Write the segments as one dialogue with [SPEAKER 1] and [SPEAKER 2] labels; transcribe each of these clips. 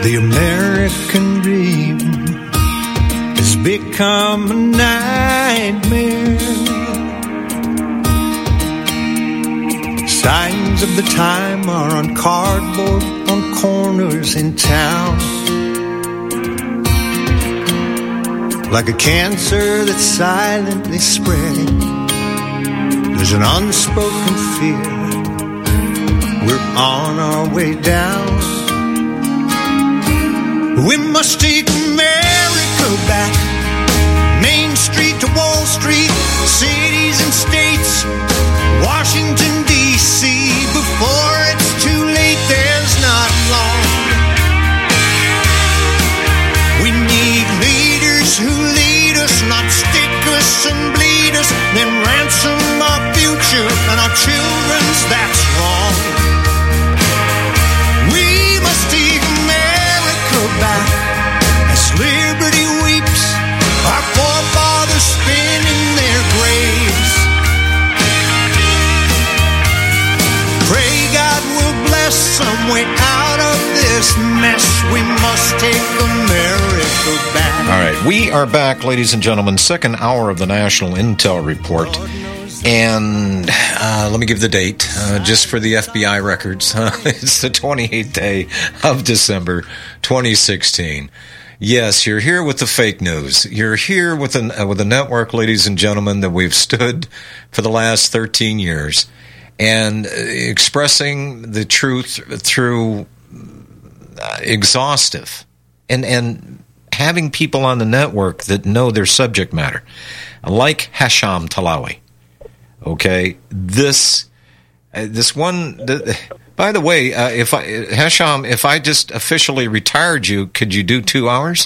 [SPEAKER 1] The American dream has become a nightmare. Signs of the time are on cardboard on corners in town. Like a cancer that's silently spreading, there's an unspoken fear. We're on our way down. We must take America back. Main Street to Wall Street, cities and states, Washington, D.C. Before it's too late, there's not long. We need leaders who lead us, not stick us and bleed us, then ransom our future and our children's, that's wrong. We must take America back as liberty weeps, our forefathers spin in their graves. Pray God will bless some way out of this mess. We must take America back.
[SPEAKER 2] All right, we are back, ladies and gentlemen. Second hour of the National Intel Report. And let me give the date, just for the FBI records. It's the 28th day of December, 2016. Yes, you're here with the fake news. You're here with a network, ladies and gentlemen, that we've stood for the last 13 years and expressing the truth through exhaustive and having people on the network that know their subject matter, like Hesham Talawi. Okay, this one. By the way, Hesham, if I just officially retired you, could you do 2 hours?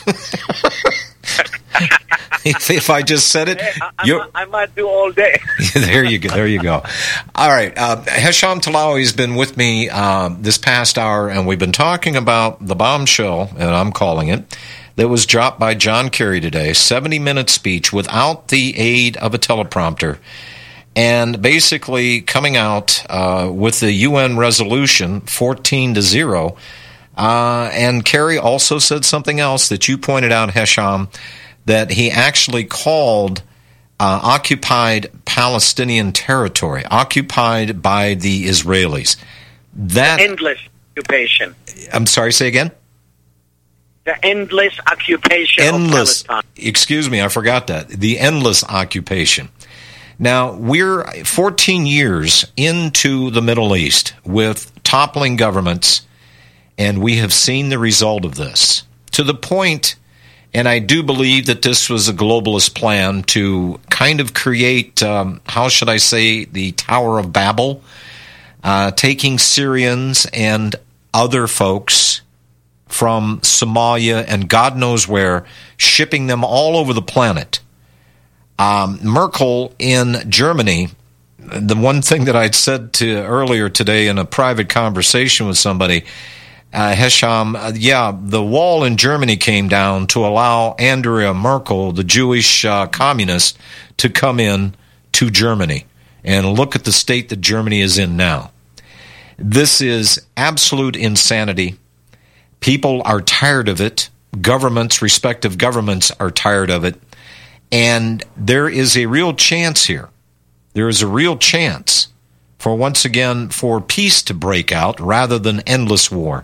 [SPEAKER 2] if I just said it,
[SPEAKER 3] I might do all day.
[SPEAKER 2] There you go. There you go. All right, Hesham Talawi has been with me this past hour, and we've been talking about the bombshell, and I'm calling it, that was dropped by John Kerry today. 70-minute speech without the aid of a teleprompter. And basically coming out with the UN resolution 14-0. And Kerry also said something else that you pointed out, Hesham, that he actually called occupied Palestinian territory, occupied by the Israelis. That
[SPEAKER 3] endless occupation.
[SPEAKER 2] I'm sorry, say again?
[SPEAKER 3] The endless occupation of Palestine.
[SPEAKER 2] Excuse me, I forgot that. The endless occupation. Now, we're 14 years into the Middle East with toppling governments, and we have seen the result of this. To the point, and I do believe that this was a globalist plan to kind of create, how should I say, the Tower of Babel, taking Syrians and other folks from Somalia and God knows where, shipping them all over the planet. Merkel in Germany, the one thing that I'd said to earlier today in a private conversation with somebody, Hesham, the wall in Germany came down to allow Angela Merkel, the Jewish communist, to come in to Germany. And look at the state that Germany is in now. This is absolute insanity. People are tired of it. Governments, respective governments, are tired of it. And there is a real chance here. There is a real chance for, once again, for peace to break out rather than endless war.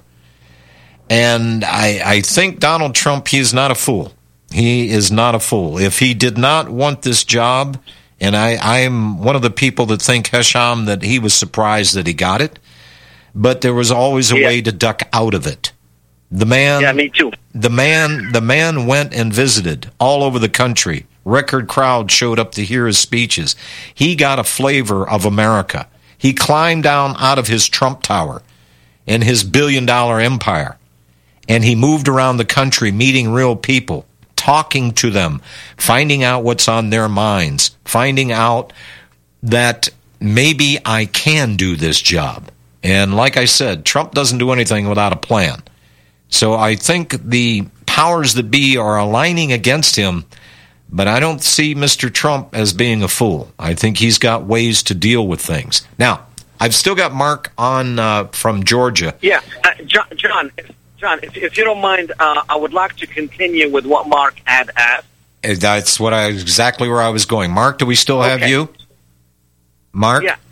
[SPEAKER 2] And I think Donald Trump, he is not a fool. He is not a fool. If he did not want this job, and I'm one of the people that think, Hesham, that he was surprised that he got it, but there was always a way to duck out of it. The man,
[SPEAKER 3] yeah, me too.
[SPEAKER 2] The man went and visited all over the country. Record crowd showed up to hear his speeches. He got a flavor of America. He climbed down out of his Trump Tower and his billion-dollar empire, and he moved around the country meeting real people, talking to them, finding out what's on their minds, finding out that maybe I can do this job. And like I said, Trump doesn't do anything without a plan. So I think the powers that be are aligning against him, but I don't see Mr. Trump as being a fool. I think he's got ways to deal with things. Now, I've still got Mark on from Georgia.
[SPEAKER 3] Yeah, John, John, if you don't mind, I would like to continue with what Mark had asked.
[SPEAKER 2] That's exactly where I was going. Mark, do we still have you? Mark?
[SPEAKER 3] Yeah.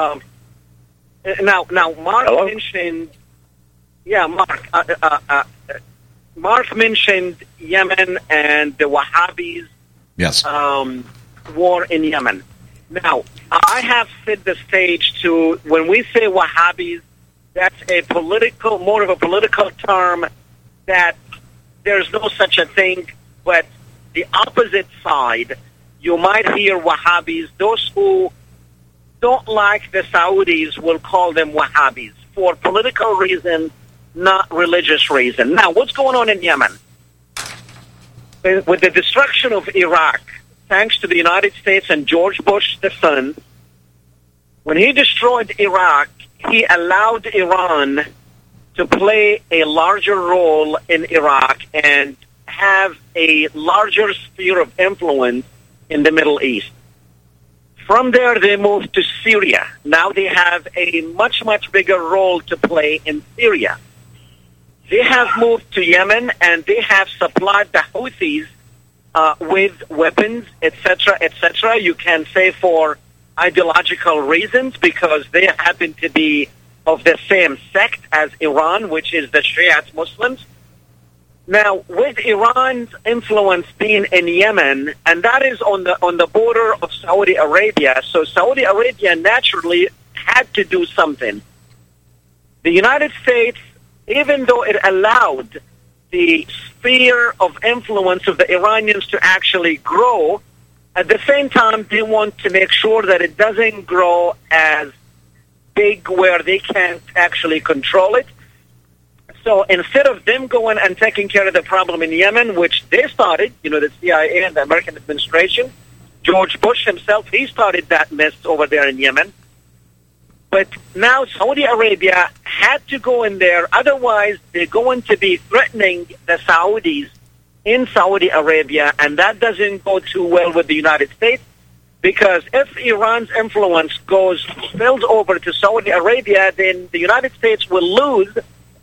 [SPEAKER 3] Now, Mark
[SPEAKER 4] Hello?
[SPEAKER 3] mentioned. Yeah, Mark. Mark mentioned Yemen and the Wahhabis.
[SPEAKER 2] Yes.
[SPEAKER 3] War in Yemen. Now, I have set the stage to when we say Wahhabis, that's more of a political term. That there's no such a thing, but the opposite side, you might hear Wahhabis. Those who don't like the Saudis will call them Wahhabis for political reasons, not religious reasons. Now, what's going on in Yemen? With the destruction of Iraq, thanks to the United States and George Bush, the son, when he destroyed Iraq, he allowed Iran to play a larger role in Iraq and have a larger sphere of influence in the Middle East. From there, they moved to Syria. Now they have a much, much bigger role to play in Syria. They have moved to Yemen, and they have supplied the Houthis with weapons, etc., etc. You can say for ideological reasons, because they happen to be of the same sect as Iran, which is the Shiite Muslims. Now, with Iran's influence being in Yemen, and that is on the border of Saudi Arabia, so Saudi Arabia naturally had to do something. The United States, even though it allowed the sphere of influence of the Iranians to actually grow, at the same time, they want to make sure that it doesn't grow as big where they can't actually control it. So instead of them going and taking care of the problem in Yemen, which they started, the CIA and the American administration, George Bush himself, he started that mess over there in Yemen. But now Saudi Arabia had to go in there, otherwise they're going to be threatening the Saudis in Saudi Arabia, and that doesn't go too well with the United States, because if Iran's influence spills over to Saudi Arabia, then the United States will lose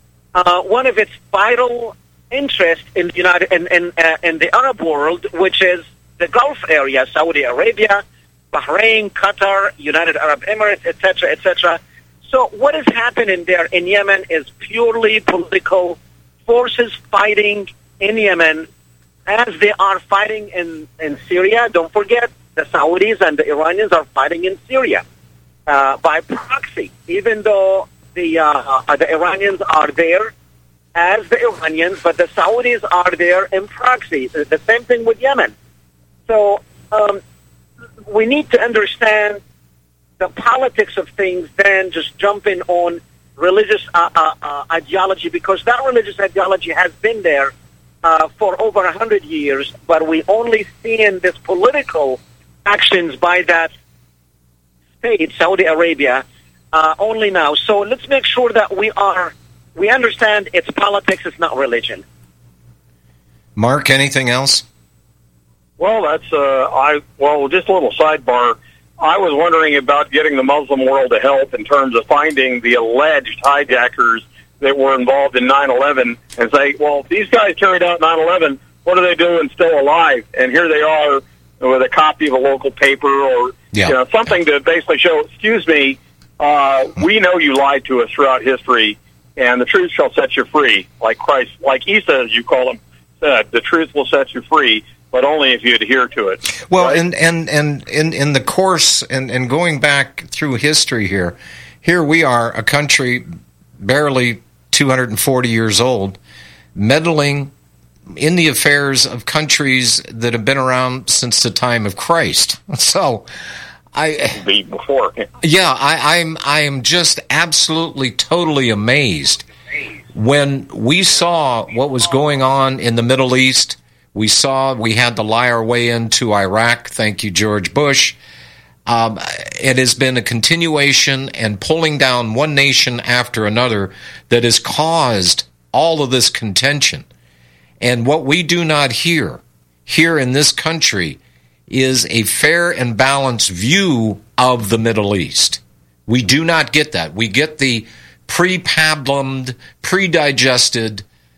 [SPEAKER 3] one of its vital interests in the in the Arab world, which is the Gulf area, Saudi Arabia, Bahrain, Qatar, United Arab Emirates, etc., etc. So what is happening there in Yemen is purely political forces fighting in Yemen as they are fighting in Syria. Don't forget, the Saudis and the Iranians are fighting in Syria by proxy, even though the Iranians are there as the Iranians, but the Saudis are there in proxy. The same thing with Yemen. So we need to understand the politics of things than just jumping on religious ideology, because that religious ideology has been there for over 100 years, but we only seeing this political actions by that state, Saudi Arabia, only now. So let's make sure that we understand it's politics, it's not religion.
[SPEAKER 2] Mark, anything else?
[SPEAKER 4] Well, just a little sidebar. I was wondering about getting the Muslim world to help in terms of finding the alleged hijackers that were involved in 9/11 and say, well, if these guys carried out 9/11, what are they doing still alive? And here they are with a copy of a local paper or something to basically show, excuse me, we know you lied to us throughout history, and the truth shall set you free. Like Christ, like Isa, as you call him, said, the truth will set you free, but only if you adhere to it.
[SPEAKER 2] Well, right? and in the course, and going back through history here we are, a country barely 240 years old, meddling in the affairs of countries that have been around since the time of Christ. So, I am just absolutely, totally amazed when we saw what was going on in the Middle East. We had to lie our way into Iraq. Thank you, George Bush. It has been a continuation and pulling down one nation after another that has caused all of this contention. And what we do not hear here in this country is a fair and balanced view of the Middle East. We do not get that. We get the pre-pablumed, pre-digested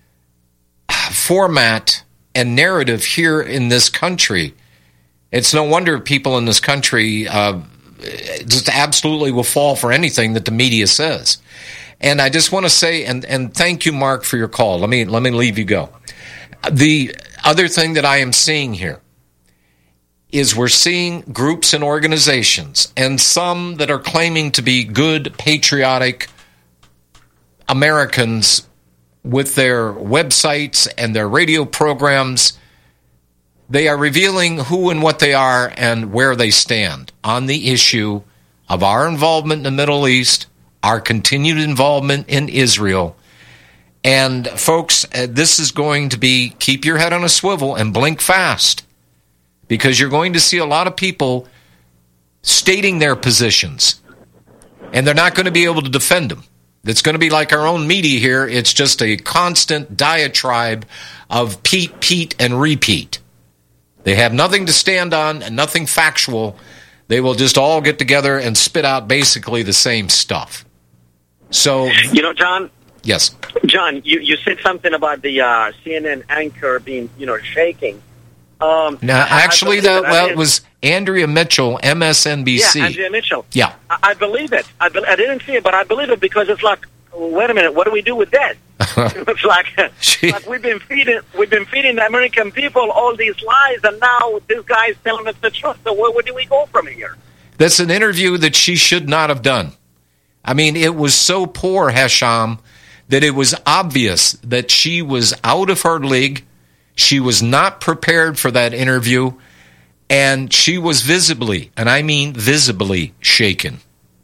[SPEAKER 2] format and narrative here in this country. It's no wonder people in this country just absolutely will fall for anything that the media says. And I just want to say, and thank you, Mark, for your call. Let me leave you go. The other thing that I am seeing here is we're seeing groups and organizations, and some that are claiming to be good, patriotic Americans with their websites and their radio programs. They are revealing who and what they are and where they stand on the issue of our involvement in the Middle East, our continued involvement in Israel. And folks, this is going to be, keep your head on a swivel and blink fast, because you're going to see a lot of people stating their positions, and they're not going to be able to defend them. It's going to be like our own media here. It's just a constant diatribe of Pete, and repeat. They have nothing to stand on and nothing factual. They will just all get together and spit out basically the same stuff. So,
[SPEAKER 3] John.
[SPEAKER 2] Yes.
[SPEAKER 3] John, you said something about the CNN anchor being, shaking.
[SPEAKER 2] Now, actually, that was Andrea Mitchell, MSNBC.
[SPEAKER 3] Yeah, Andrea Mitchell.
[SPEAKER 2] Yeah.
[SPEAKER 3] I believe it. I didn't see it, but I believe it because it's like, wait a minute, what do we do with that? It's like we've been feeding the American people all these lies, and now this guy is telling us the truth. So where do we go from here?
[SPEAKER 2] That's an interview that she should not have done. I mean, it was so poor, Hesham, that it was obvious that she was out of her league. She was not prepared for that interview, and she was visibly, and I mean visibly, shaken.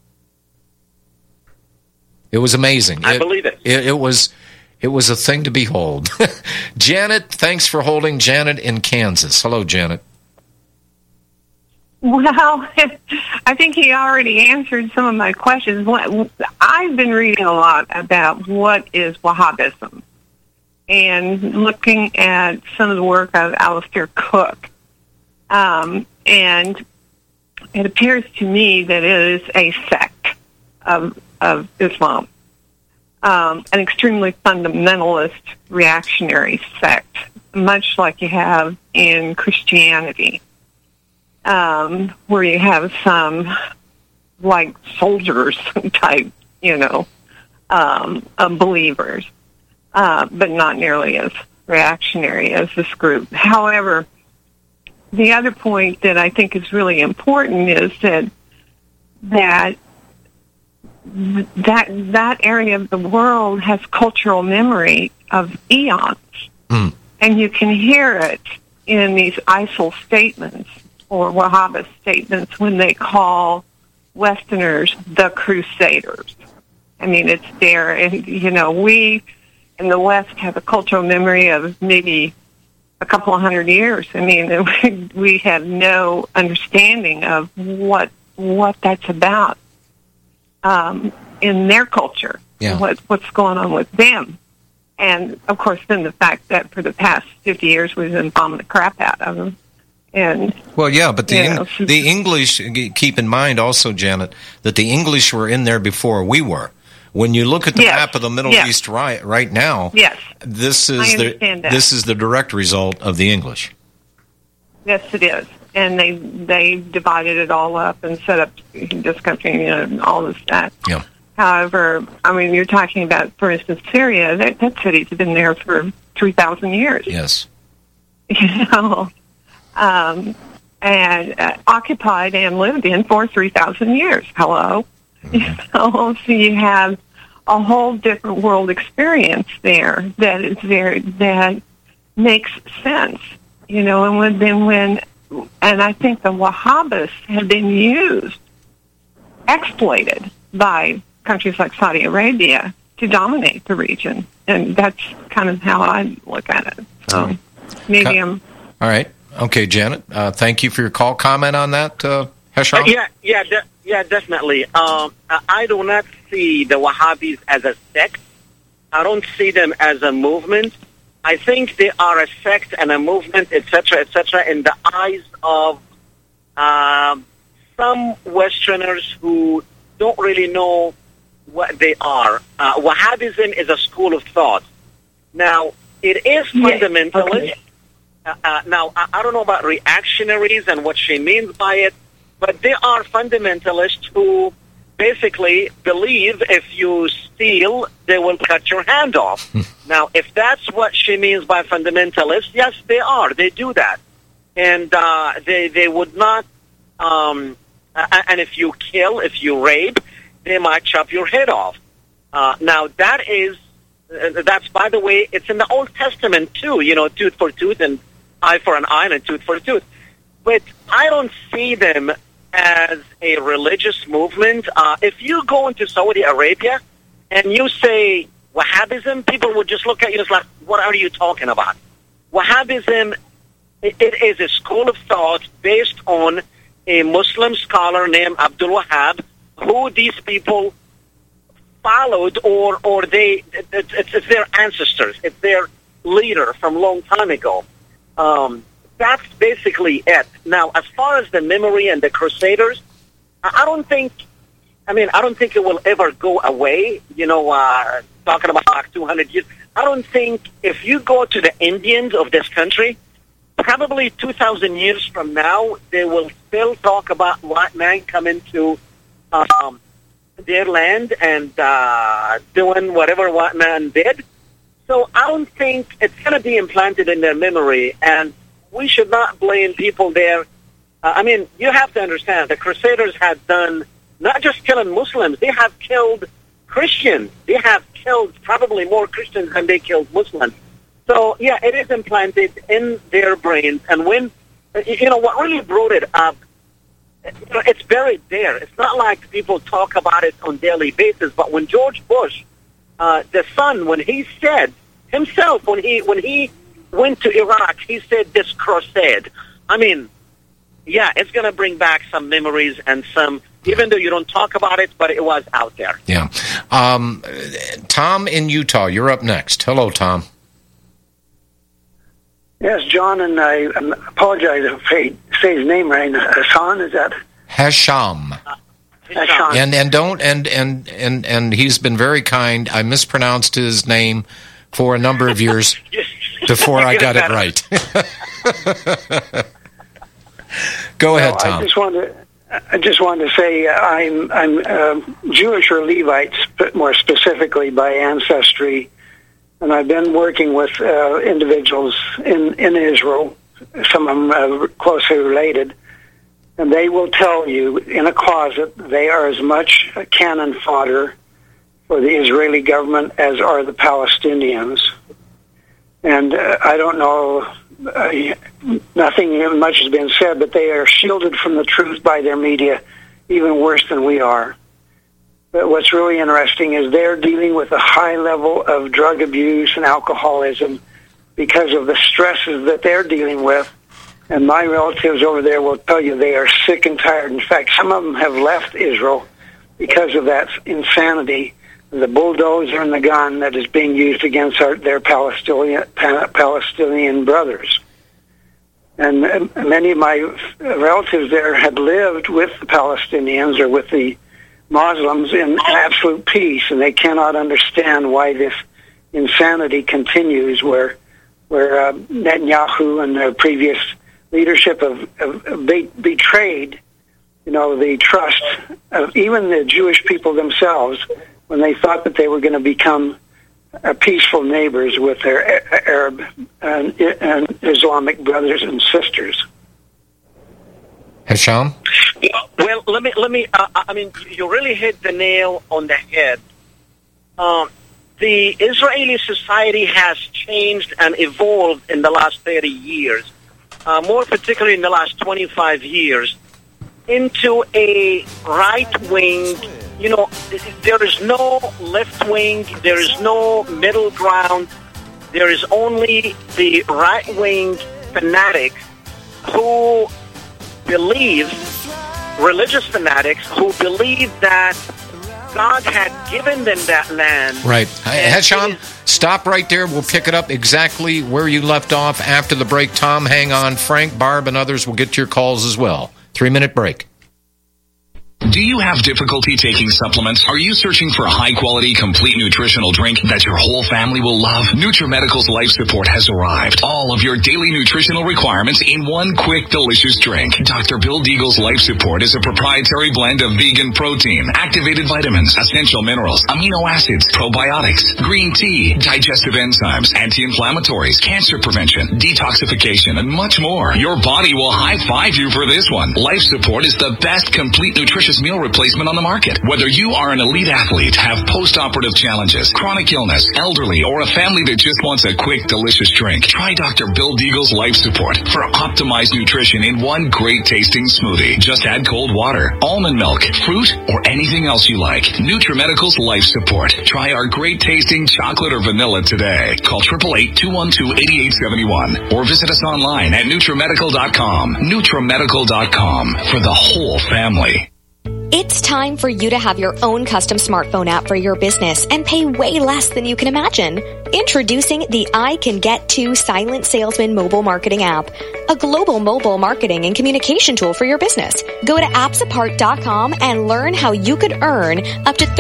[SPEAKER 2] It was amazing.
[SPEAKER 3] I believe it.
[SPEAKER 2] It was a thing to behold. Janet, thanks for holding. Janet in Kansas. Hello, Janet.
[SPEAKER 5] Well, I think he already answered some of my questions. I've been reading a lot about what is Wahhabism and looking at some of the work of Alistair Cook. And it appears to me that it is a sect of Islam, an extremely fundamentalist, reactionary sect, much like you have in Christianity, where you have some like soldiers type, believers, but not nearly as reactionary as this group. However, the other point that I think is really important is that area of the world has cultural memory of eons. Mm. And you can hear it in these ISIL statements or Wahhabist statements when they call Westerners the Crusaders. I mean, it's there. And, we in the West have a cultural memory of maybe a couple of 100 years. I mean, we have no understanding of what that's about. In their culture, what's going on with them. And, of course, then the fact that for the past 50 years we've been bombing the crap out of them. And,
[SPEAKER 2] well, yeah, but the English, keep in mind also, Janet, that the English were in there before we were. When you look at the map of the Middle East right now, this is the direct result of the English.
[SPEAKER 5] Yes, it is. And they divided it all up and set up this country, all this that.
[SPEAKER 2] Yeah.
[SPEAKER 5] However, I mean, you're talking about, for instance, Syria. That city's been there for 3,000 years.
[SPEAKER 2] Yes.
[SPEAKER 5] And occupied and lived in for 3,000 years. Hello. Mm-hmm. So you have a whole different world experience there that makes sense. And I think the Wahhabists have been exploited by countries like Saudi Arabia to dominate the region. And that's kind of how I look at it. So maybe I'm...
[SPEAKER 2] All right. Okay, Janet, thank you for your call. Comment on that, Hesham?
[SPEAKER 3] Yeah, definitely. I do not see the Wahhabis as a sect. I don't see them as a movement. I think they are a sect and a movement, etc., in the eyes of some Westerners who don't really know what they are. Wahhabism is a school of thought. Now, It is fundamentalist.
[SPEAKER 5] Okay.
[SPEAKER 3] Now, I don't know about reactionaries and what she means by it, but there are fundamentalists who basically believe if you steal, they will cut your hand off. Now, if that's what she means by fundamentalist, yes, they are. They do that. And they would not, and if you kill, if you rape, they might chop your head off. Now, that's, by the way, it's in the Old Testament, too, tooth for tooth and eye for an eye and a tooth for a tooth. But I don't see them as a religious movement. If you go into Saudi Arabia and you say Wahhabism, people would just look at you and like, what are you talking about? Wahhabism, it is a school of thought based on a Muslim scholar named Abdul Wahhab, who these people followed, or it's their ancestors, it's their leader from a long time ago. That's basically it. Now, as far as the memory and the Crusaders, I don't think it will ever go away. Talking about like 200 years, I don't think if you go to the Indians of this country, probably 2,000 years from now, they will still talk about white man coming to their land and doing whatever white man did. So I don't think it's going to be implanted in their memory, and we should not blame people there. You have to understand, the Crusaders had done not just killing Muslims, they have killed Christians. They have killed probably more Christians than they killed Muslims. So, yeah, it is implanted in their brains. And when, what really brought it up, it's buried there. It's not like people talk about it on a daily basis. But when George Bush, the son, when he said himself, when he went to Iraq, he said this crusade. Yeah, it's going to bring back some memories and some, even though you don't talk about it, but it was out there.
[SPEAKER 2] Yeah. Tom in Utah, you're up next. Hello, Tom.
[SPEAKER 6] Yes, John, and I apologize if I say his name right. Hassan, is that?
[SPEAKER 2] Hasham.
[SPEAKER 6] Hassan.
[SPEAKER 2] And he's been very kind. I mispronounced his name for a number of years before I got it right. Go ahead, Tom.
[SPEAKER 6] I just wanted to say I'm Jewish or Levites, more specifically by ancestry. And I've been working with individuals in Israel, some of them closely related, and they will tell you in a closet they are as much cannon fodder for the Israeli government as are the Palestinians. And I don't know, nothing much has been said, but they are shielded from the truth by their media, even worse than we are. But what's really interesting is they're dealing with a high level of drug abuse and alcoholism because of the stresses that they're dealing with. And my relatives over there will tell you they are sick and tired. In fact, some of them have left Israel because of that insanity, the bulldozer and the gun that is being used against their Palestinian brothers. And many of my relatives there had lived with the Palestinians or with the Muslims in absolute peace, and they cannot understand why this insanity continues where Netanyahu and the previous leadership have betrayed, the trust of even the Jewish people themselves when they thought that they were going to become peaceful neighbors with their Arab and Islamic brothers and sisters.
[SPEAKER 2] Hasham?
[SPEAKER 3] Well, let me. You really hit the nail on the head. The Israeli society has changed and evolved in the last 30 years, more particularly in the last 25 years, into a right wing. There is no left wing. There is no middle ground. There is only the right wing fanatics who believe, religious fanatics who believe that God had given them that land.
[SPEAKER 2] Right. Hasham, stop right there. We'll pick it up exactly where you left off after the break. Tom, hang on. Frank, Barb, and others will get your calls as well. 3-minute break.
[SPEAKER 7] Do you have difficulty taking supplements? Are you searching for a high-quality, complete nutritional drink that your whole family will love? NutriMedical's Life Support has arrived. All of your daily nutritional requirements in one quick, delicious drink. Dr. Bill Deagle's Life Support is a proprietary blend of vegan protein, activated vitamins, essential minerals, amino acids, probiotics, green tea, digestive enzymes, anti-inflammatories, cancer prevention, detoxification, and much more. Your body will high-five you for this one. Life Support is the best complete nutritious meal replacement on the market. Whether you are an elite athlete, have post-operative challenges, chronic illness, elderly, or a family that just wants a quick, delicious drink, try Dr. Bill Deagle's Life Support for optimized nutrition in one great tasting smoothie. Just add cold water, almond milk, fruit, or anything else you like. NutriMedical's Life Support. Try our great tasting chocolate or vanilla today. Call 888-212-8871 or visit us online at NutriMedical.com. NutriMedical.com for the whole family.
[SPEAKER 8] It's time for you to have your own custom smartphone app for your business and pay way less than you can imagine. Introducing the I Can Get To Silent Salesman mobile marketing app, a global mobile marketing and communication tool for your business. Go to appsapart.com and learn how you could earn up to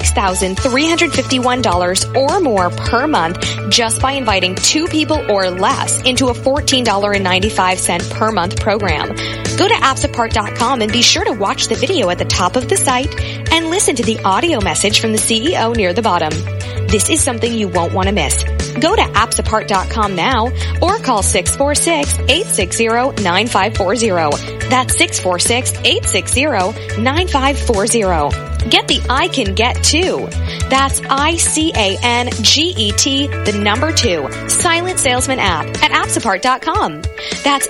[SPEAKER 8] $36,351 or more per month just by inviting 2 people or less into a $14.95 per month program. Go to appsapart.com and be sure to watch the video at the top of the site and listen to the audio message from the CEO near the bottom. This is something you won't want to miss. Go to appsapart.com now or call 646-860-9540. That's 646-860-9540. Get the I Can Get To. That's ICANGET, the number 2, Silent Salesman app at appsapart.com. That's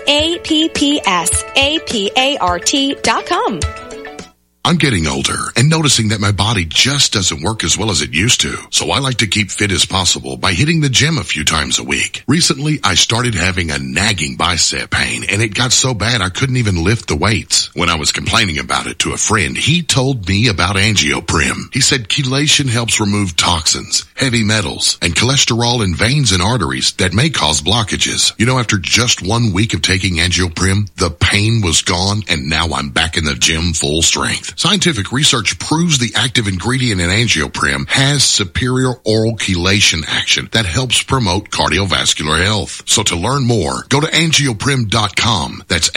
[SPEAKER 8] APPSAPART.com.
[SPEAKER 9] I'm getting older and noticing that my body just doesn't work as well as it used to. So I like to keep fit as possible by hitting the gym a few times a week. Recently, I started having a nagging bicep pain and it got so bad I couldn't even lift the weights. When I was complaining about it to a friend, he told me about Angioprim. He said chelation helps remove toxins, heavy metals, and cholesterol in veins and arteries that may cause blockages. You know, after just 1 week of taking Angioprim, the pain was gone and now I'm back in the gym full strength. Scientific research proves the active ingredient in Angioprim has superior oral chelation action that helps promote cardiovascular health. So to learn more, go to angioprim.com. That's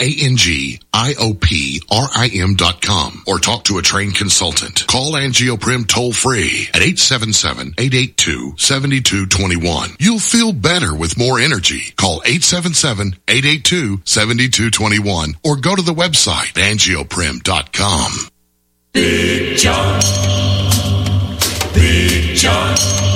[SPEAKER 9] ANGIOPRIM.com or talk to a trained consultant. Call Angioprim toll free at 877-882-7221. You'll feel better with more energy. Call 877-882-7221 or go to the website angioprim.com.
[SPEAKER 10] Big John, Big John.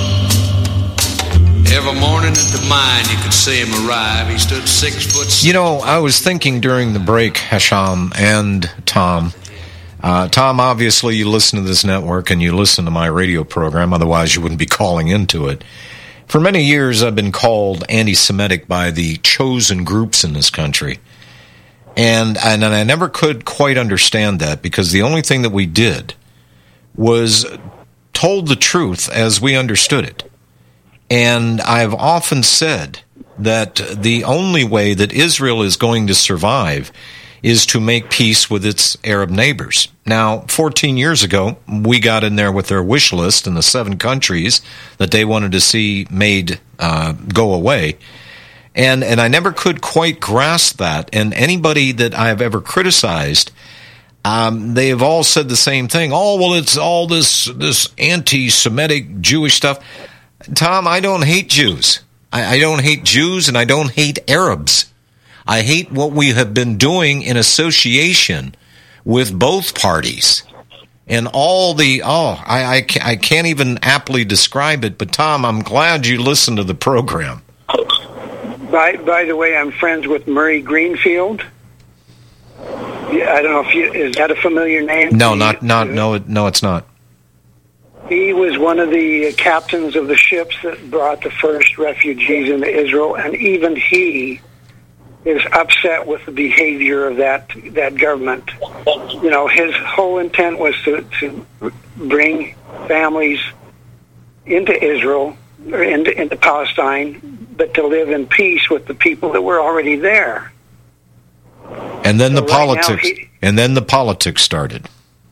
[SPEAKER 10] Every morning at the mine, you could see him arrive. He stood 6 foot.
[SPEAKER 2] You know, I was thinking during the break, Hesham and Tom. Tom, obviously, you listen to this network and you listen to my radio program. Otherwise, you wouldn't be calling into it. For many years, I've been called anti-Semitic by the chosen groups in this country. And I never could quite understand that because the only thing that we did was told the truth as we understood it. And I've often said that the only way that Israel is going to survive is to make peace with its Arab neighbors. Now, 14 years ago, we got in there with their wish list and the 7 countries that they wanted to see made go away. And I never could quite grasp that. And anybody that I've ever criticized, they have all said the same thing. Oh, well, it's all this anti-Semitic Jewish stuff. Tom, I don't hate Jews. I don't hate Jews and I don't hate Arabs. I hate what we have been doing in association with both parties. And all the, I can't even aptly describe it. But Tom, I'm glad you listened to the program.
[SPEAKER 6] By the way, I'm friends with Murray Greenfield. Yeah, I don't know if is that a familiar name?
[SPEAKER 2] No, no, it's not.
[SPEAKER 6] He was one of the captains of the ships that brought the first refugees into Israel, and even he is upset with the behavior of that government. You know, his whole intent was to bring families into Israel or into Palestine, but to live in peace with the people that were already there.
[SPEAKER 2] And then the politics started.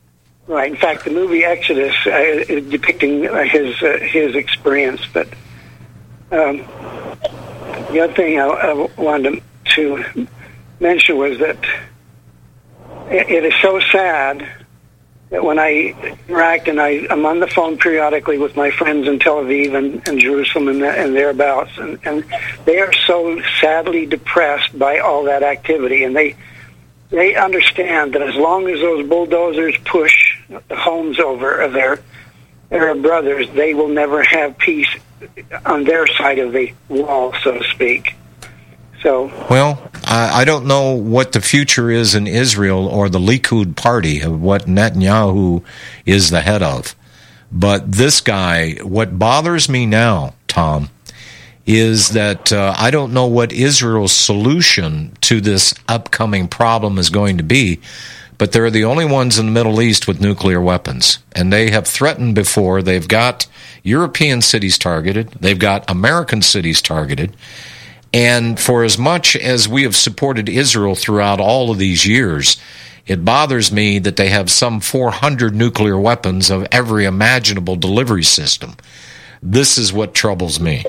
[SPEAKER 6] Right. In fact, the movie Exodus is depicting his experience. But the other thing I wanted to mention was that it is so sad that when I interact, and I'm on the phone periodically with my friends in Tel Aviv and Jerusalem and thereabouts, and they are so sadly depressed by all that activity, and they understand that as long as those bulldozers push the homes over of their Arab brothers, they will never have peace on their side of the wall, so to speak. So, well,
[SPEAKER 2] I don't know what the future is in Israel or the Likud party, of what Netanyahu is the head of. But this guy, what bothers me now, Tom, is that I don't know what Israel's solution to this upcoming problem is going to be, but they're the only ones in the Middle East with nuclear weapons. And they have threatened before. They've got European cities targeted. They've got American cities targeted. And for as much as we have supported Israel throughout all of these years, it bothers me that they have some 400 nuclear weapons of every imaginable delivery system. This is what troubles me.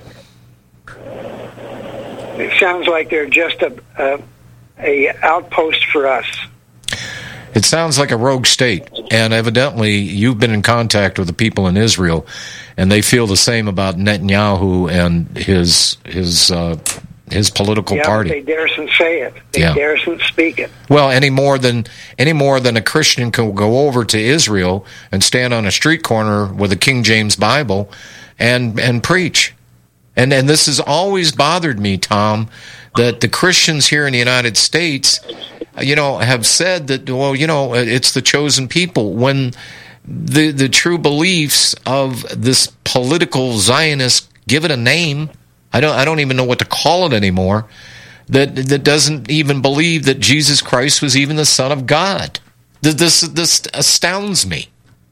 [SPEAKER 6] It sounds like they're just a outpost for us.
[SPEAKER 2] It sounds like a rogue state, and evidently you've been in contact with the people in Israel, and they feel the same about Netanyahu and his political party.
[SPEAKER 6] They daresn't say it. They daresn't speak it.
[SPEAKER 2] Well, any more than a Christian can go over to Israel and stand on a street corner with a King James Bible and preach. And this has always bothered me, Tom, that the Christians here in the United States, have said that, it's the chosen people, when the true beliefs of this political Zionist, give it a name, I don't even know what to call it anymore, that doesn't even believe that Jesus Christ was even the Son of God. This astounds me.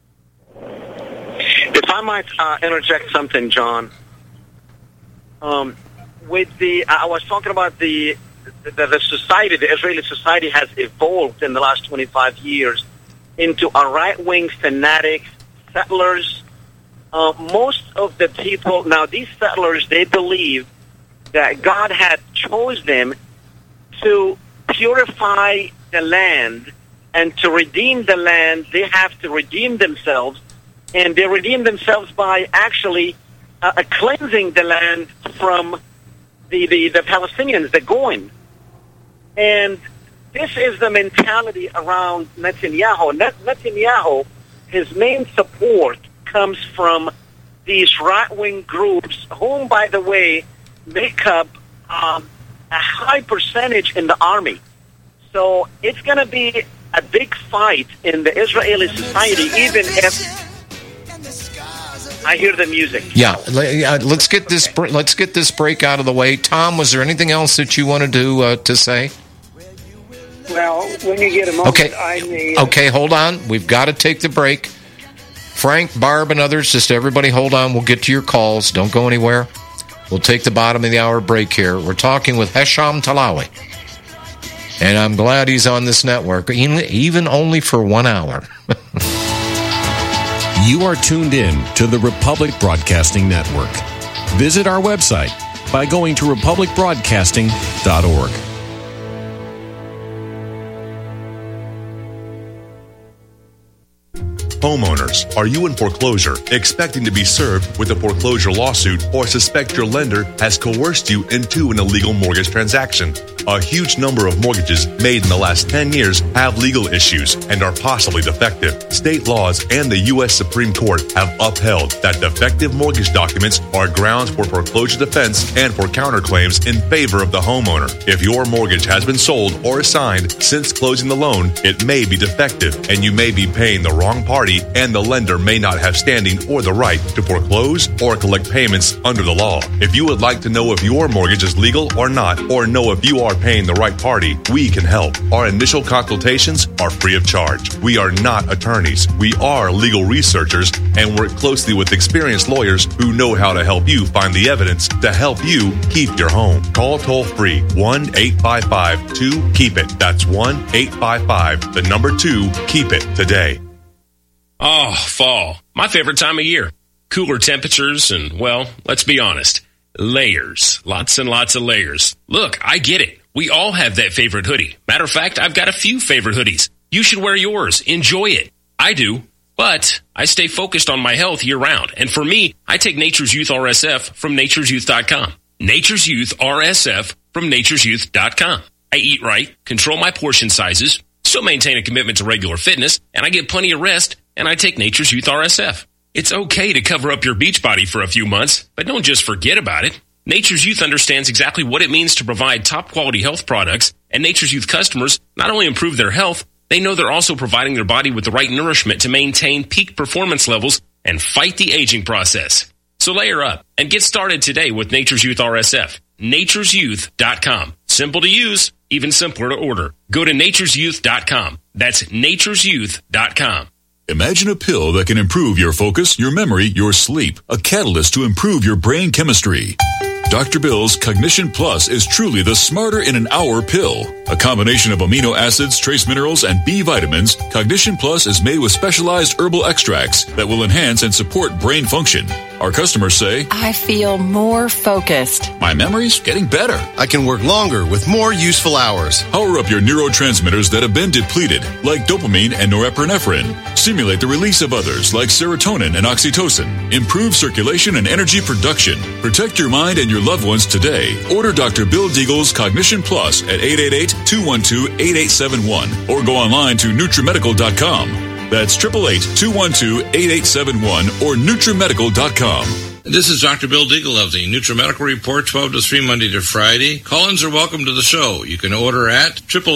[SPEAKER 3] If I might interject something, John. I was talking about the society, the Israeli society has evolved in the last 25 years into a right-wing fanatic settlers. Most of the people, now these settlers, they believe that God had chosen them to purify the land, and to redeem the land, they have to redeem themselves, and they redeem themselves by actually cleansing the land from the Palestinians, the Goyim. And this is the mentality around Netanyahu. Netanyahu, his main support comes from these right-wing groups, whom, by the way, make up a high percentage in the army. So it's going to be a big fight in the Israeli society, even if I hear the music.
[SPEAKER 2] Yeah, let's get this break out of the way. Tom, was there anything else that you wanted to say?
[SPEAKER 6] Well, when you get a moment,
[SPEAKER 2] Okay, hold on. We've got to take the break. Frank, Barb, and others, just everybody hold on. We'll get to your calls. Don't go anywhere. We'll take the bottom of the hour break here. We're talking with Hesham Talawi. And I'm glad he's on this network, even only for 1 hour.
[SPEAKER 11] You are tuned in to the Republic Broadcasting Network. Visit our website by going to republicbroadcasting.org.
[SPEAKER 12] Homeowners, are you in foreclosure, expecting to be served with a foreclosure lawsuit, or suspect your lender has coerced you into an illegal mortgage transaction? A huge number of mortgages made in the last 10 years have legal issues and are possibly defective. State laws and the U.S. Supreme Court have upheld that defective mortgage documents are grounds for foreclosure defense and for counterclaims in favor of the homeowner. If your mortgage has been sold or assigned since closing the loan, it may be defective and you may be paying the wrong party, and the lender may not have standing or the right to foreclose or collect payments under the law. If you would like to know if your mortgage is legal or not, or know if you are paying the right party, we can help. Our initial consultations are free of charge. We are not attorneys. We are legal researchers and work closely with experienced lawyers who know how to help you find the evidence to help you keep your home. Call toll-free 1-855-2-KEEP-IT. That's 1-855-2-KEEP-IT today.
[SPEAKER 13] Oh, fall. My favorite time of year. Cooler temperatures and, well, let's be honest, layers. Lots and lots of layers. Look, I get it. We all have that favorite hoodie. Matter of fact, I've got a few favorite hoodies. You should wear yours. Enjoy it. I do. But I stay focused on my health year-round. And for me, I take Nature's Youth RSF from nature'syouth.com. Nature's Youth RSF from nature'syouth.com. I eat right, control my portion sizes, still maintain a commitment to regular fitness, and I get plenty of rest, and I take Nature's Youth RSF. It's okay to cover up your beach body for a few months, but don't just forget about it. Nature's Youth understands exactly what it means to provide top-quality health products, and Nature's Youth customers not only improve their health, they know they're also providing their body with the right nourishment to maintain peak performance levels and fight the aging process. So layer up and get started today with Nature's Youth RSF. nature'syouth.com. Simple to use, even simpler to order. Go to nature'syouth.com. That's nature'syouth.com.
[SPEAKER 14] Imagine a pill that can improve your focus, your memory, your sleep. A catalyst to improve your brain chemistry. Dr. Bill's Cognition Plus is truly the smarter in an hour pill. A combination of amino acids, trace minerals, and B vitamins, Cognition Plus is made with specialized herbal extracts that will enhance and support brain function. Our customers say,
[SPEAKER 15] I feel more focused.
[SPEAKER 14] My memory's getting better.
[SPEAKER 16] I can work longer with more useful hours.
[SPEAKER 14] Power up your neurotransmitters that have been depleted, like dopamine and norepinephrine. Stimulate the release of others, like serotonin and oxytocin. Improve circulation and energy production. Protect your mind and your loved ones today. Order Dr. Bill Deagle's Cognition Plus at 888-212-8871 or go online to NutriMedical.com. That's 888-212-8871 or NutriMedical.com.
[SPEAKER 17] This is Dr. Bill Deagle of the NutriMedical Report, 12 to 3, Monday to Friday. Call-ins are welcome to the show. You can order at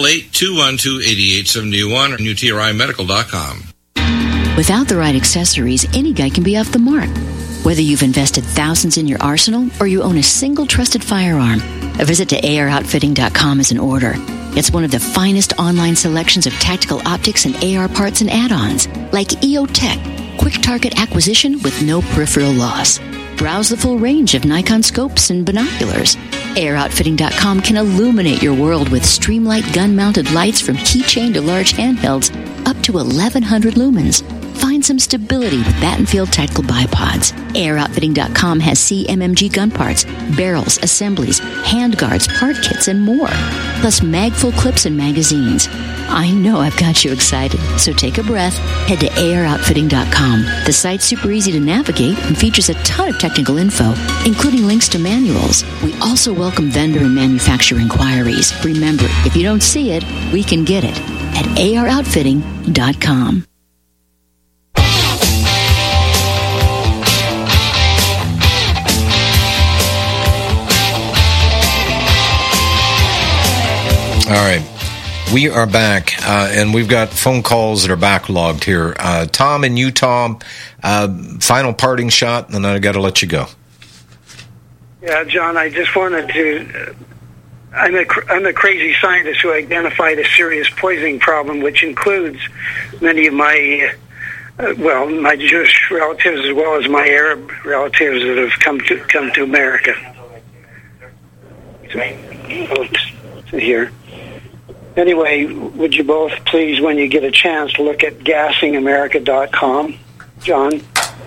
[SPEAKER 17] 888-212-8871 or NutriMedical.com.
[SPEAKER 18] Without the right accessories, any guy can be off the mark. Whether you've invested thousands in your arsenal or you own a single trusted firearm, a visit to AROutfitting.com is in order. It's one of the finest online selections of tactical optics and AR parts and add-ons, like EOTech, quick target acquisition with no peripheral loss. Browse the full range of Nikon scopes and binoculars. AROutfitting.com can illuminate your world with Streamlight gun-mounted lights from keychain to large handhelds, up to 1,100 lumens. Find some stability with Battenfield Tactical Bipods. AirOutfitting.com has CMMG gun parts, barrels, assemblies, handguards, part kits, and more. Plus mag-full clips and magazines. I know I've got you excited, so take a breath. Head to AirOutfitting.com. The site's super easy to navigate and features a ton of technical info, including links to manuals. We also welcome vendor and manufacturer inquiries. Remember, if you don't see it, we can get it at AirOutfitting.com.
[SPEAKER 2] All right. We are back, and we've got phone calls that are backlogged here. Tom in Utah, final parting shot, and then I got to let you go.
[SPEAKER 6] Yeah, John, I just wanted to... I'm a crazy scientist who identified a serious poisoning problem, which includes many of my, my Jewish relatives as well as my Arab relatives that have come to America. So here. Anyway, would you both please, when you get a chance, look at GassingAmerica.com, John?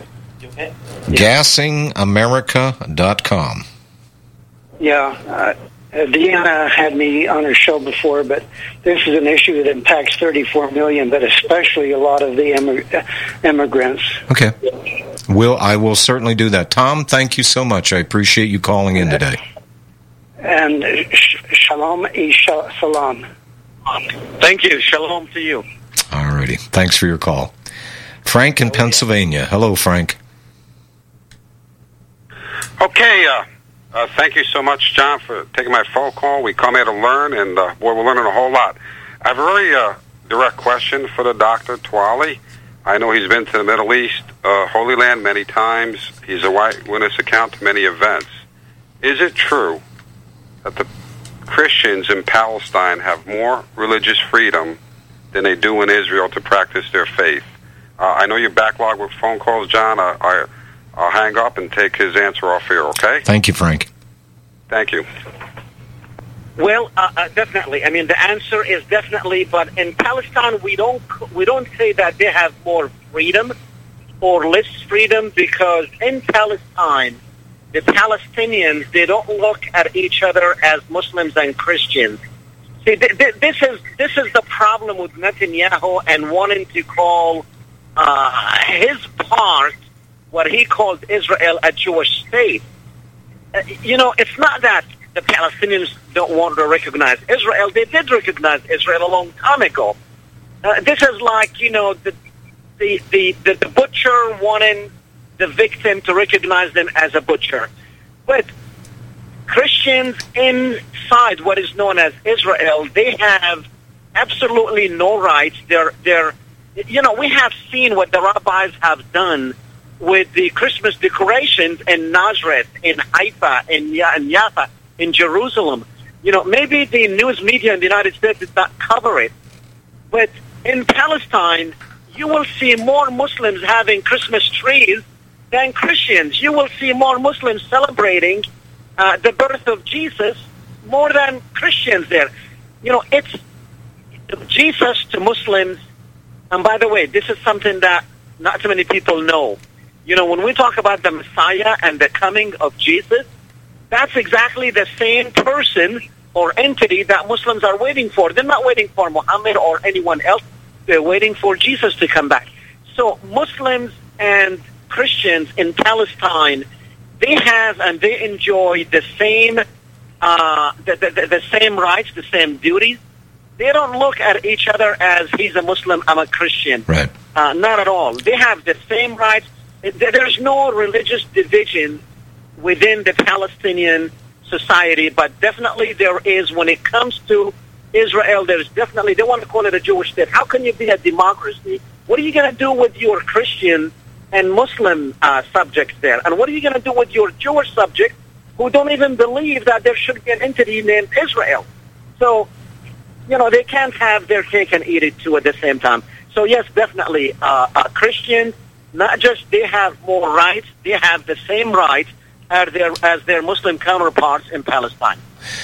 [SPEAKER 2] GassingAmerica.com.
[SPEAKER 6] Yeah. Deanna had me on her show before, but this is an issue that impacts 34 million, but especially a lot of the immigrants.
[SPEAKER 2] Okay. I will certainly do that. Tom, thank you so much. I appreciate you calling in today.
[SPEAKER 6] And shalom, salam.
[SPEAKER 3] Thank you. Shalom to you.
[SPEAKER 2] All righty. Thanks for your call. Frank in Pennsylvania. Hello, Frank.
[SPEAKER 19] Okay. Thank you so much, John, for taking my phone call. We come here to learn, and boy, we're learning a whole lot. I have a very direct question for the Dr. Twali. I know he's been to the Middle East, Holy Land, many times. He's a eyewitness account to many events. Is it true that the Christians in Palestine have more religious freedom than they do in Israel to practice their faith? I know you're backlogged with phone calls, John. I'll hang up and take his answer off here, okay?
[SPEAKER 2] Thank you, Frank.
[SPEAKER 19] Thank you.
[SPEAKER 3] Well, definitely. I mean, the answer is definitely. But in Palestine, we don't say that they have more freedom or less freedom, because in Palestine, the Palestinians, they don't look at each other as Muslims and Christians. See, this is the problem with Netanyahu and wanting to call his part, what he called Israel, a Jewish state. It's not that the Palestinians don't want to recognize Israel. They did recognize Israel a long time ago. This is like, the butcher wanting the victim to recognize them as a butcher. But Christians inside what is known as Israel, they have absolutely no rights. We have seen what the rabbis have done with the Christmas decorations in Nazareth, in Haifa, in Jaffa, in Jerusalem. Maybe the news media in the United States did not cover it, but in Palestine, you will see more Muslims having Christmas trees than Christians. You will see more Muslims celebrating the birth of Jesus more than Christians there. It's Jesus to Muslims. And by the way, this is something that not too many people know. When we talk about the Messiah and the coming of Jesus, that's exactly the same person or entity that Muslims are waiting for. They're not waiting for Muhammad or anyone else. They're waiting for Jesus to come back. So Muslims and Christians in Palestine, they have and they enjoy the same the same rights, the same duties. They don't look at each other as he's a Muslim, I'm a Christian.
[SPEAKER 2] Right.
[SPEAKER 3] Not at all. They have the same rights. There's no religious division within the Palestinian society, but definitely there is when it comes to Israel. There's definitely, they want to call it a Jewish state. How can you be a democracy? What are you going to do with your Christian and Muslim subjects there? And what are you going to do with your Jewish subjects who don't even believe that there should be an entity named Israel? So, they can't have their cake and eat it too at the same time. So yes, definitely, Christians, not just they have more rights, they have the same rights as their Muslim counterparts in Palestine.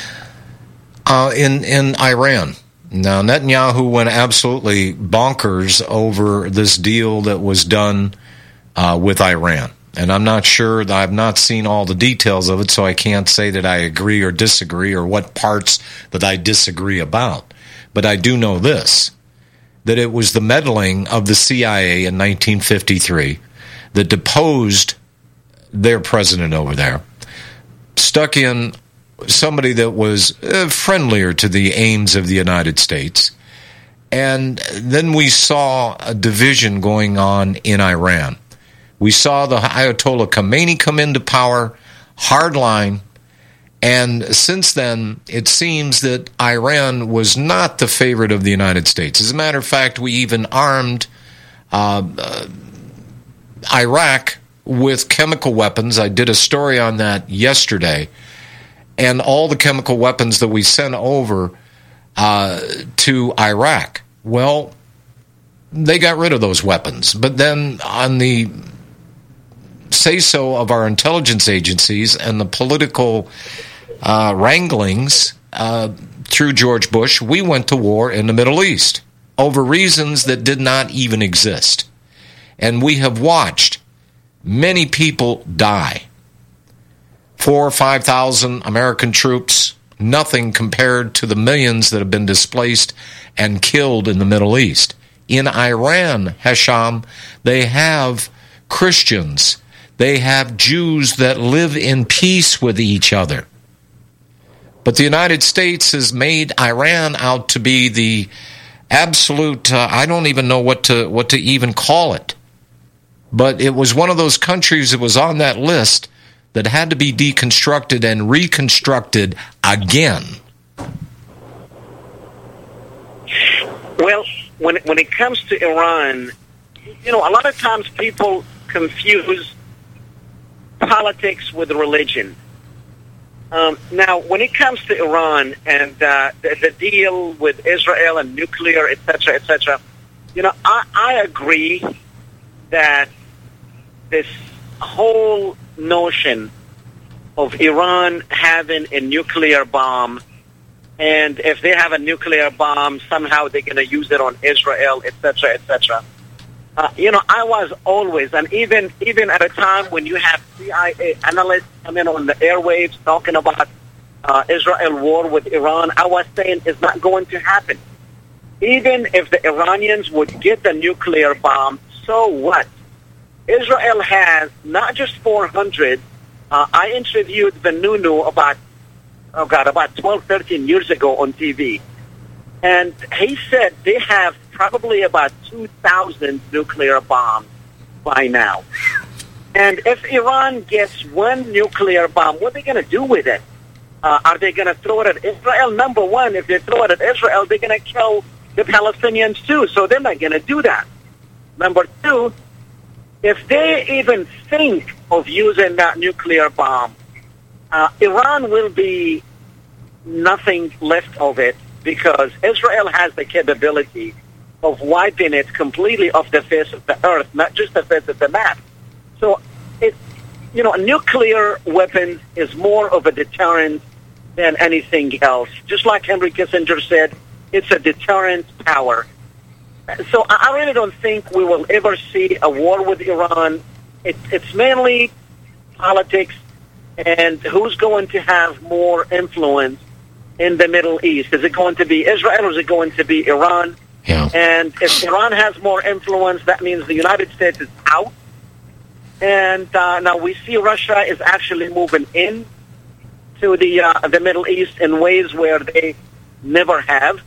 [SPEAKER 2] In Iran. Now, Netanyahu went absolutely bonkers over this deal that was done with Iran. And I'm not sure, I've not seen all the details of it, so I can't say that I agree or disagree or what parts that I disagree about. But I do know this, that it was the meddling of the CIA in 1953 that deposed their president over there, stuck in somebody that was friendlier to the aims of the United States. And then we saw a division going on in Iran. We saw the Ayatollah Khomeini come into power, hardline, and since then, it seems that Iran was not the favorite of the United States. As a matter of fact, we even armed Iraq with chemical weapons. I did a story on that yesterday. And all the chemical weapons that we sent over to Iraq, well, they got rid of those weapons. But then on the say-so of our intelligence agencies and the political wranglings through George Bush, we went to war in the Middle East over reasons that did not even exist. And we have watched many people die. 4,000 or 5,000 American troops, nothing compared to the millions that have been displaced and killed in the Middle East. In Iran, Hesham, they have Christians. They have Jews that live in peace with each other. But the United States has made Iran out to be the absolute, I don't even know what to even call it. But it was one of those countries that was on that list that had to be deconstructed and reconstructed again.
[SPEAKER 3] Well, when it comes to Iran, a lot of times people confuse politics with religion. Now, when it comes to Iran and the deal with Israel and nuclear, etc., I agree that this whole notion of Iran having a nuclear bomb and if they have a nuclear bomb, somehow they're going to use it on Israel, etc., etc. I was always, and even at a time when you have CIA analysts coming on the airwaves talking about Israel war with Iran, I was saying it's not going to happen. Even if the Iranians would get the nuclear bomb, so what? Israel has not just 400. I interviewed Vanunu about 12, 13 years ago on TV. And he said they have probably about 2,000 nuclear bombs by now. And if Iran gets one nuclear bomb, what are they going to do with it? Are they going to throw it at Israel? Number one, if they throw it at Israel, they're going to kill the Palestinians too, so they're not going to do that. Number two, if they even think of using that nuclear bomb, Iran will be nothing left of it, because Israel has the capability of wiping it completely off the face of the earth, not just the face of the map. So, nuclear weapons is more of a deterrent than anything else. Just like Henry Kissinger said, it's a deterrent power. So I really don't think we will ever see a war with Iran. It's mainly politics and who's going to have more influence in the Middle East. Is it going to be Israel or is it going to be Iran?
[SPEAKER 2] Yeah.
[SPEAKER 3] And if Iran has more influence, that means the United States is out. And now we see Russia is actually moving in to the Middle East in ways where they never have.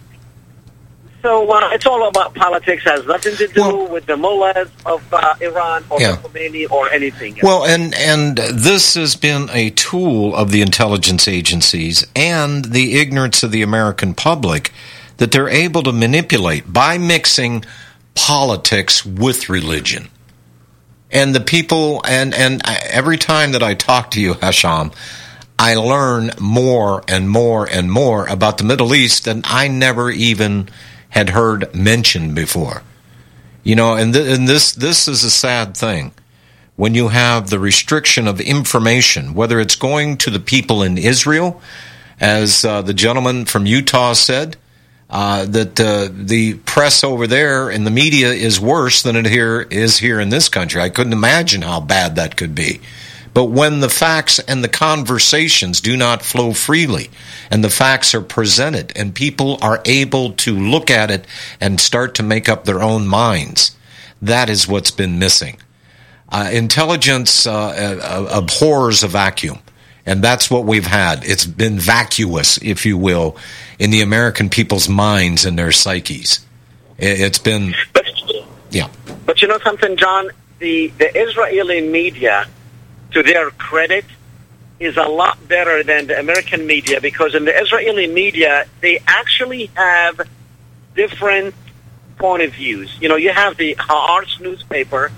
[SPEAKER 3] So it's all about politics. It has nothing to do with the mullahs of Iran or Khomeini or anything else.
[SPEAKER 2] Well, and this has been a tool of the intelligence agencies and the ignorance of the American public that they're able to manipulate by mixing politics with religion. And the people, and every time that I talk to you, Hasham, I learn more and more and more about the Middle East than I never even had heard mentioned before. And this is a sad thing. When you have the restriction of information, whether it's going to the people in Israel, as the gentleman from Utah said, that the press over there and the media is worse than it is here in this country. I couldn't imagine how bad that could be. But when the facts and the conversations do not flow freely, and the facts are presented, and people are able to look at it and start to make up their own minds, that is what's been missing. Intelligence abhors a vacuum, and that's what we've had. It's been vacuous, if you will, in the American people's minds and their psyches. It's been, yeah.
[SPEAKER 3] But you know something, John? The Israeli media, to their credit, is a lot better than the American media, because in the Israeli media, they actually have different point of views. You have the Haaretz newspaper.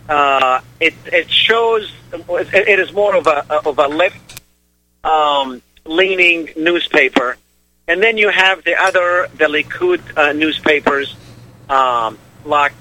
[SPEAKER 3] It shows it is more of a left leaning newspaper, and then you have the Likud newspapers like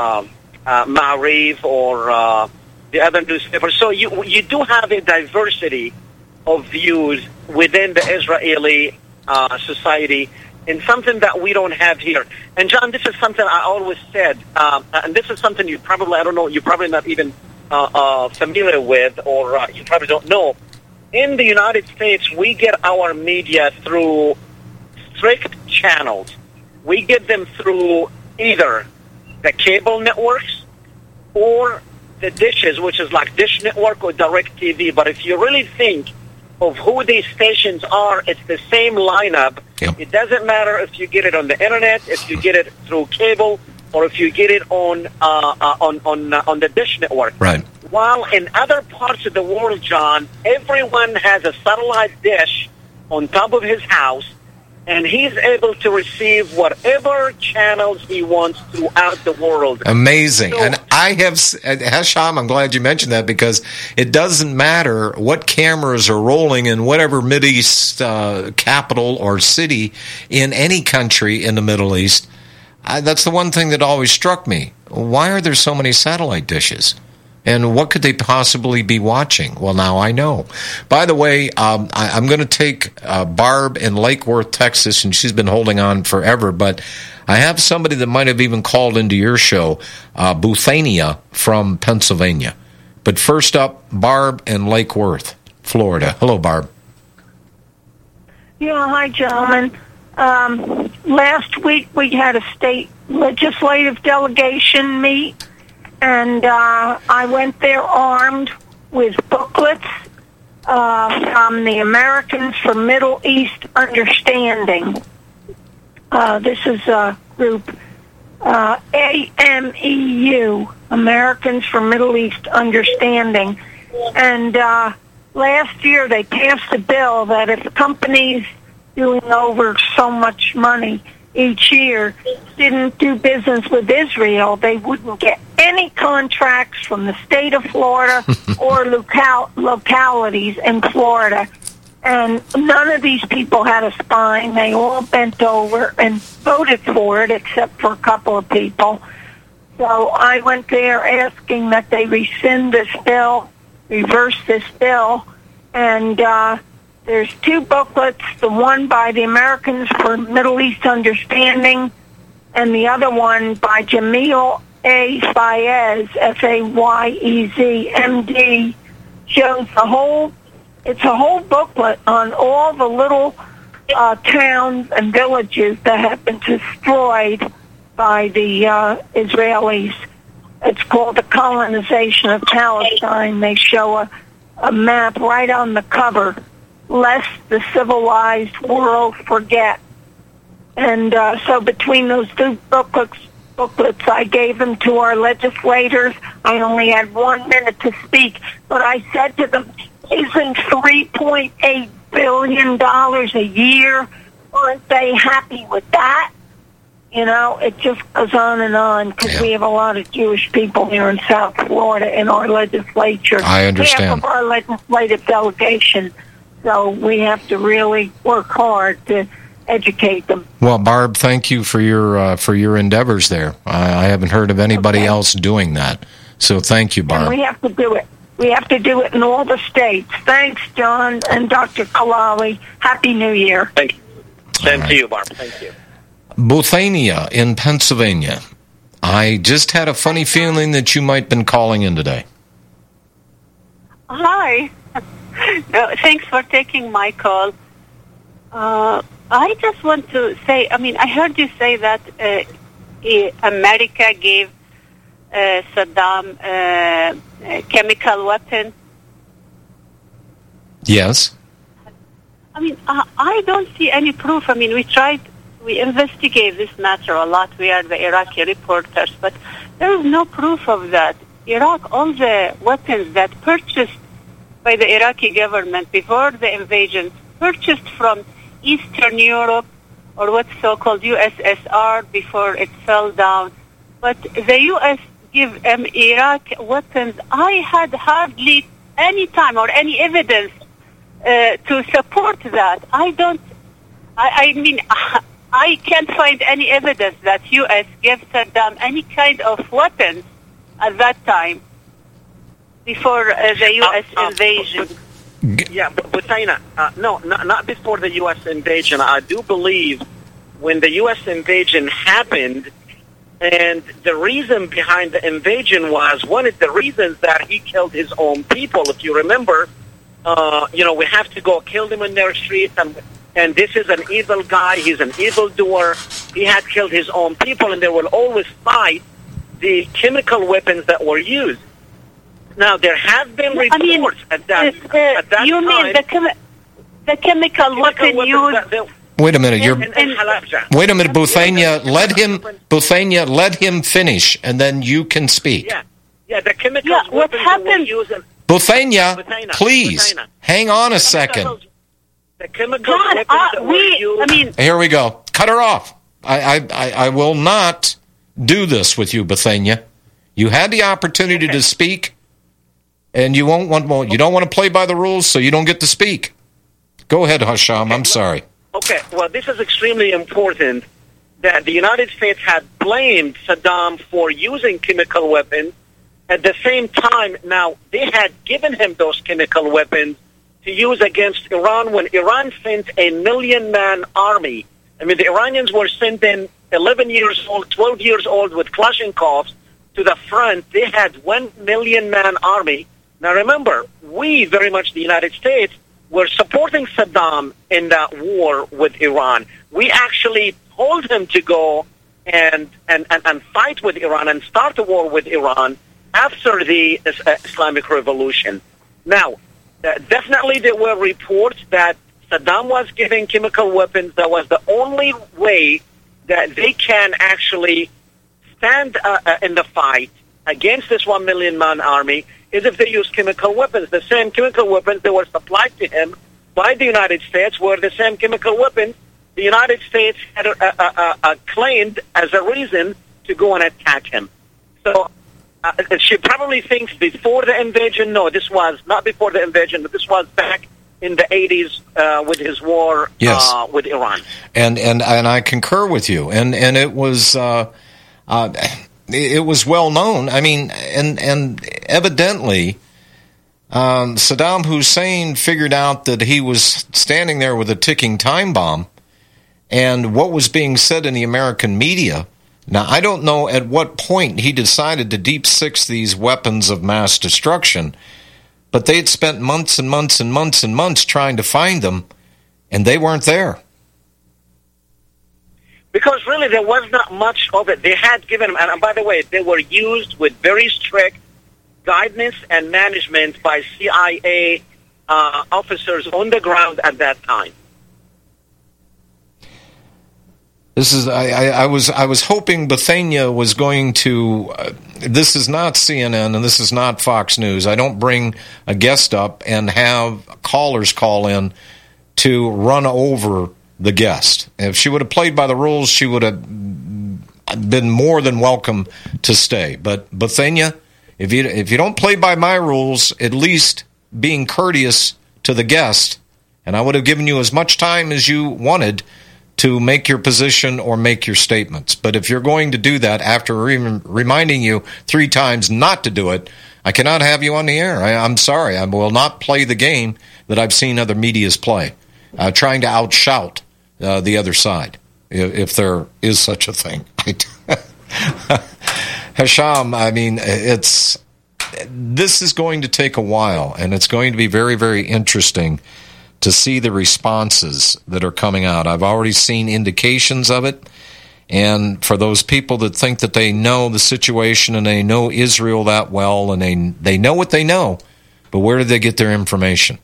[SPEAKER 3] Ma'ariv or the other newspapers. So you do have a diversity of views within the Israeli society, and something that we don't have here. And John, this is something I always said, and this is something you're probably not even familiar with, or you probably don't know. In the United States, we get our media through strict channels. We get them through either the cable networks or the dishes, which is like Dish Network or Direct TV. But if you really think of who these stations are, it's the same lineup.
[SPEAKER 2] Yep.
[SPEAKER 3] It doesn't matter if you get it on the internet, if you get it through cable, or if you get it on the Dish Network.
[SPEAKER 2] Right.
[SPEAKER 3] While in other parts of the world, John, everyone has a satellite dish on top of his house, and he's able to receive whatever channels he wants throughout the world.
[SPEAKER 2] Amazing. So, and I have, Hasham, I'm glad you mentioned that, because it doesn't matter what cameras are rolling in whatever Mideast capital or city in any country in the Middle East. That's the one thing that always struck me. Why are there so many satellite dishes? And what could they possibly be watching? Well, now I know. By the way, I'm going to take Barb in Lake Worth, Texas, and she's been holding on forever, but I have somebody that might have even called into your show, Buthania from Pennsylvania. But first up, Barb in Lake Worth, Florida. Hello, Barb.
[SPEAKER 20] Yeah, hi, gentlemen. Last week we had a state legislative delegation meet, and I went there armed with booklets from the Americans for Middle East Understanding. This is a group, AMEU, Americans for Middle East Understanding. And last year they passed a bill that if companies doing over so much money each year didn't do business with Israel, they wouldn't get any contracts from the state of Florida or localities in Florida. And none of these people had a spine. They all bent over and voted for it, except for a couple of people. So I went there asking that they rescind this bill, reverse this bill, and there's two booklets, the one by the Americans for Middle East Understanding and the other one by Jamil A. Fayez, F-A-Y-E-Z, M.D., shows it's a whole booklet on all the little towns and villages that have been destroyed by the Israelis. It's called The Colonization of Palestine. They show a map right on the cover, lest the civilized world forget. And so between those two booklets, I gave them to our legislators. I only had 1 minute to speak, but I said to them, isn't $3.8 billion a year? Aren't they happy with that? You know, it just goes on because we have a lot of Jewish people here in South Florida in our legislature.
[SPEAKER 2] I understand.
[SPEAKER 20] Half of our legislative delegation. So we have to really work hard to educate them.
[SPEAKER 2] Well, Barb, thank you for your endeavors there. I haven't heard of anybody else doing that. So thank you, Barb.
[SPEAKER 20] And we have to do it. We have to do it in all the states. Thanks, John and Dr. Kalali. Happy New Year.
[SPEAKER 3] Thank you. Same to you, Barb. Thank you.
[SPEAKER 2] Buthania in Pennsylvania. I just had a funny feeling that you might have been calling in today.
[SPEAKER 21] Hi. Thanks for taking my call. I just want to say, I heard you say that America gave Saddam a chemical weapon.
[SPEAKER 2] Yes.
[SPEAKER 21] I don't see any proof. We investigate this matter a lot. We are the Iraqi reporters, but there is no proof of that. Iraq, all the weapons that purchased by the Iraqi government before the invasion, purchased from Eastern Europe or what's so-called USSR before it fell down. But the U.S. give Iraq weapons. I had hardly any time or any evidence to support that. I can't find any evidence that U.S. gave Saddam any kind of weapons at that time before the U.S. invasion.
[SPEAKER 3] Yeah, but China, no, not before the U.S. invasion. I do believe when the U.S. invasion happened, and the reason behind the invasion was, one of the reasons that he killed his own people. If you remember, we have to go kill them in their streets, and this is an evil guy. He's an evildoer. He had killed his own people, and they will always fight the chemical weapons that were used. Now, there have been reports at that time.
[SPEAKER 21] You mean the chemical weapon used?
[SPEAKER 2] Wait a minute. Wait a minute, Buthania. Let him finish, and then you can speak.
[SPEAKER 3] Yeah, the chemical weapons that were used.
[SPEAKER 2] Buthania, please hang on a second.
[SPEAKER 3] The chemical weapons that were used.
[SPEAKER 2] Here we go. Cut her off. I will not do this with you, Buthania. You had the opportunity to speak, and you don't want to play by the rules, so you don't get to speak. Go ahead, Hasham. I'm sorry.
[SPEAKER 3] Okay, well, this is extremely important that the United States had blamed Saddam for using chemical weapons, At the same time, now, they had given him those chemical weapons to use against Iran when Iran sent a 1 million-man army. I mean, the Iranians were sent in 11 years old, 12 years old with Kalashnikovs to the front. They had 1 million-man army. Now, remember, we, very much the United States, were supporting Saddam in that war with Iran. We actually told him to go and fight with Iran and start a war with Iran after the Islamic Revolution. Now, definitely there were reports that Saddam was giving chemical weapons. That was the only way that they can actually stand in the fight against this 1 million-man army is if they use chemical weapons. The same chemical weapons that were supplied to him by the United States were the same chemical weapons the United States had claimed as a reason to go and attack him. So she probably thinks before the invasion. No, this was not before the invasion, but this was back in the 80s with his war with Iran.
[SPEAKER 2] And I concur with you. And it was well known. I mean, and evidently Saddam Hussein figured out that he was standing there with a ticking time bomb, and what was being said in the American media. Now, I don't know at what point he decided to deep six these weapons of mass destruction, but they had spent months and months and months and months trying to find them, and they weren't there.
[SPEAKER 3] Because really there was not much of it. They had given them, and by the way, they were used with very strict guidance and management by CIA officers on the ground at that time.
[SPEAKER 2] This is I was hoping Bethania was going to. This is not CNN and this is not Fox News. I don't bring a guest up and have callers call in to run over the guest. If she would have played by the rules, she would have been more than welcome to stay. But Bethania, if you don't play by my rules, at least being courteous to the guest, and I would have given you as much time as you wanted to make your position or make your statements. But if you're going to do that after reminding you 3 times not to do it, I cannot have you on the air. I'm sorry. I will not play the game that I've seen other medias play, trying to outshout the other side, if there is such a thing. Hesham, I mean, this is going to take a while, and it's going to be very, very interesting to see the responses that are coming out. I've already seen indications of it, and for those people that think that they know the situation and they know Israel that well and they know what they know, but where did they get their information?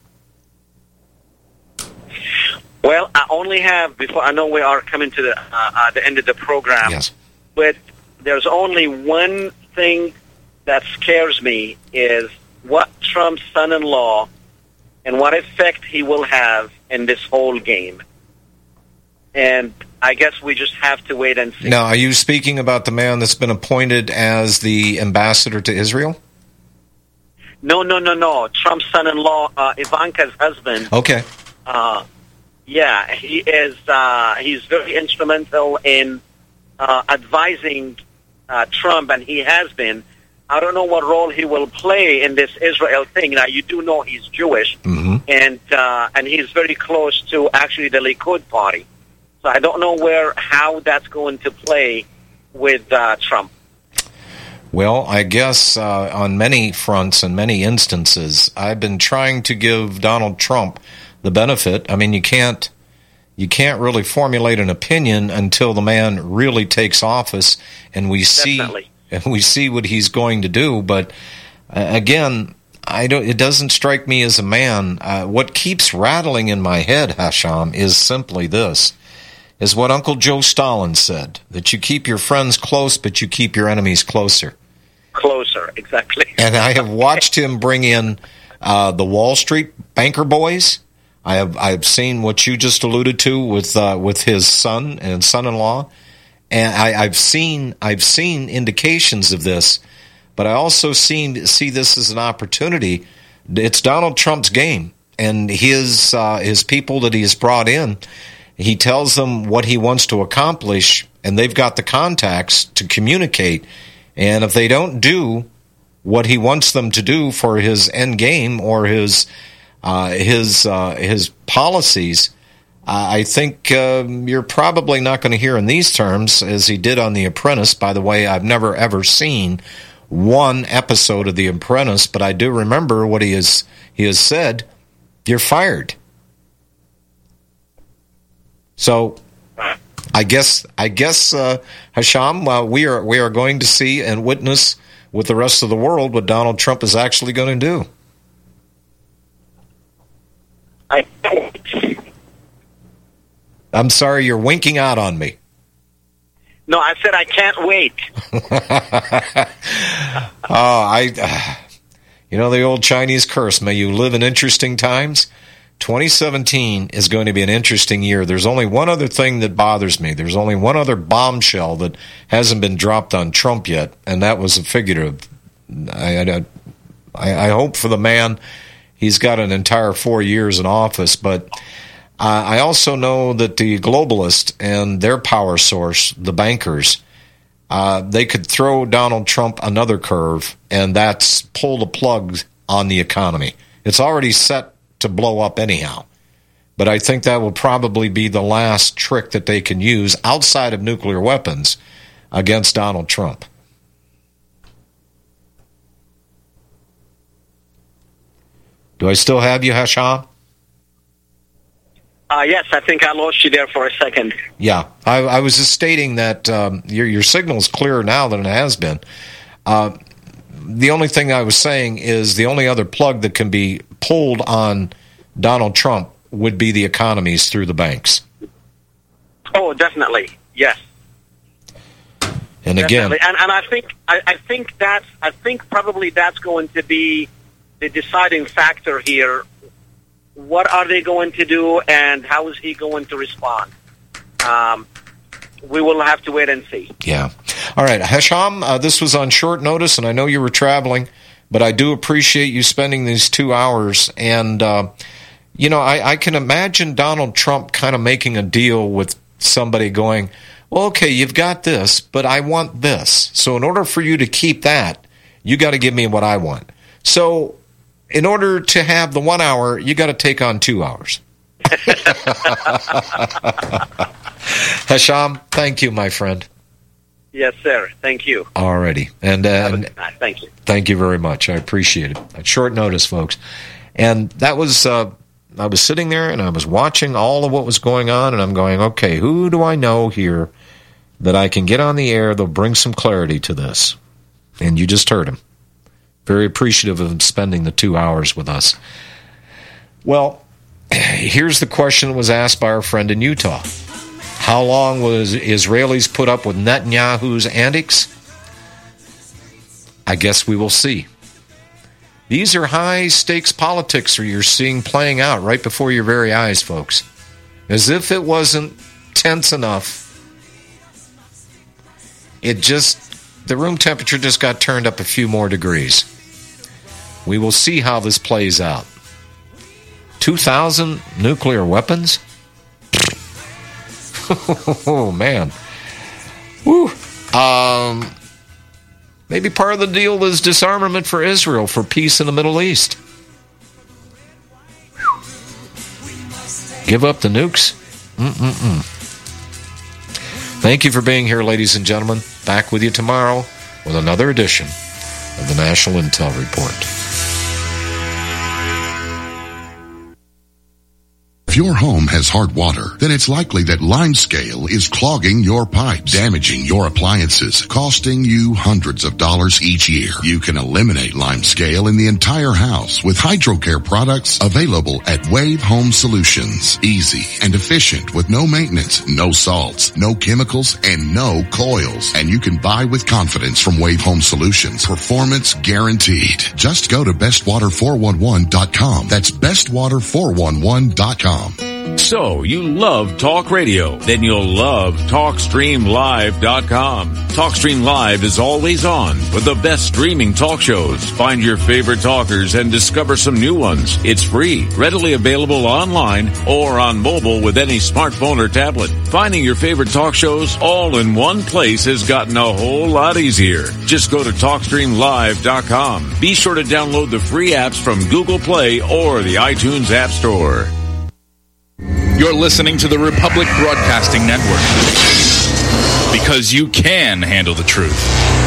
[SPEAKER 3] Well, I only have, before I know we are coming to the end of the program,
[SPEAKER 2] yes,
[SPEAKER 3] but there's only one thing that scares me is what Trump's son-in-law and what effect he will have in this whole game. And I guess we just have to wait and see.
[SPEAKER 2] Now, are you speaking about the man that's been appointed as the ambassador to Israel?
[SPEAKER 3] No. Trump's son-in-law, Ivanka's husband.
[SPEAKER 2] Okay.
[SPEAKER 3] Yeah, he is. He's very instrumental in advising Trump, and he has been. I don't know what role he will play in this Israel thing. Now, you do know he's Jewish, and he's very close to actually the Likud party. So I don't know how that's going to play with Trump.
[SPEAKER 2] Well, I guess on many fronts and many instances, I've been trying to give Donald Trump the benefit. I mean, you can't really formulate an opinion until the man really takes office, and we see what he's going to do. But again, it doesn't strike me as a man. What keeps rattling in my head, Hesham, is simply this: is what Uncle Joe Stalin said, that you keep your friends close, but you keep your enemies closer.
[SPEAKER 3] Closer, exactly.
[SPEAKER 2] And I have watched him bring in the Wall Street banker boys. I've seen what you just alluded to with his son and son-in-law, and I've seen indications of this, but I also see this as an opportunity. It's Donald Trump's game, and his people that he has brought in. He tells them what he wants to accomplish, and they've got the contacts to communicate. And if they don't do what he wants them to do for his end game or his policies, I think you're probably not going to hear in these terms as he did on The Apprentice. By the way, I've never ever seen one episode of The Apprentice, but I do remember what he has said. You're fired. So I guess Hisham, we are going to see and witness with the rest of the world what Donald Trump is actually going to do. I'm sorry, you're winking out on me.
[SPEAKER 3] No, I said I can't wait.
[SPEAKER 2] The old Chinese curse, may you live in interesting times. 2017 is going to be an interesting year. There's only one other thing that bothers me. There's only one other bombshell that hasn't been dropped on Trump yet, and that was a figurative. I hope for the man, he's got an entire 4 years in office, but I also know that the globalists and their power source, the bankers, they could throw Donald Trump another curve, and that's pull the plug on the economy. It's already set to blow up anyhow. But I think that will probably be the last trick that they can use outside of nuclear weapons against Donald Trump. Do I still have you, Hisham?
[SPEAKER 3] Yes, I think I lost you there for a second.
[SPEAKER 2] Yeah, I was just stating that your signal is clearer now than it has been. The only thing I was saying is the only other plug that can be pulled on Donald Trump would be the economies through the banks.
[SPEAKER 3] Oh, definitely, yes.
[SPEAKER 2] And again,
[SPEAKER 3] and I think probably that's going to be the deciding factor here. What are they going to do, and how is he going to respond? We will have to wait and see.
[SPEAKER 2] Yeah. All right, Hisham, this was on short notice, and I know you were traveling, but I do appreciate you spending these 2 hours. And, I can imagine Donald Trump kind of making a deal with somebody going, well, okay, you've got this, but I want this. So in order for you to keep that, you got to give me what I want. So in order to have the 1 hour, you got to take on 2 hours. Hisham, thank you, my friend.
[SPEAKER 3] Yes, sir. Thank you.
[SPEAKER 2] All righty. And
[SPEAKER 3] thank you.
[SPEAKER 2] Thank you very much. I appreciate it. At short notice, folks. And that was, I was sitting there and I was watching all of what was going on, and I'm going, okay, who do I know here that I can get on the air that'll bring some clarity to this? And you just heard him. Very appreciative of him spending the 2 hours with us. Well, here's the question that was asked by our friend in Utah. How long was Israelis put up with Netanyahu's antics? I guess we will see. These are high-stakes politics that you're seeing playing out right before your very eyes, folks. As if it wasn't tense enough, the room temperature just got turned up a few more degrees. We will see how this plays out. 2,000 nuclear weapons? Oh, man. Woo. Maybe part of the deal is disarmament for Israel for peace in the Middle East. Give up the nukes? Thank you for being here, ladies and gentlemen. Back with you tomorrow with another edition of the National Intel Report.
[SPEAKER 9] If your home has hard water, then it's likely that limescale is clogging your pipes, damaging your appliances, costing you hundreds of dollars each year. You can eliminate limescale in the entire house with HydroCare products available at Wave Home Solutions. Easy and efficient with no maintenance, no salts, no chemicals, and no coils. And you can buy with confidence from Wave Home Solutions. Performance guaranteed. Just go to bestwater411.com. That's bestwater411.com.
[SPEAKER 11] So, you love talk radio? Then you'll love TalkStreamLive.com. TalkStream Live is always on with the best streaming talk shows. Find your favorite talkers and discover some new ones. It's free, readily available online or on mobile with any smartphone or tablet. Finding your favorite talk shows all in one place has gotten a whole lot easier. Just go to TalkStreamLive.com. Be sure to download the free apps from Google Play or the iTunes App Store.
[SPEAKER 1] You're listening to the Republic Broadcasting Network, because you can handle the truth.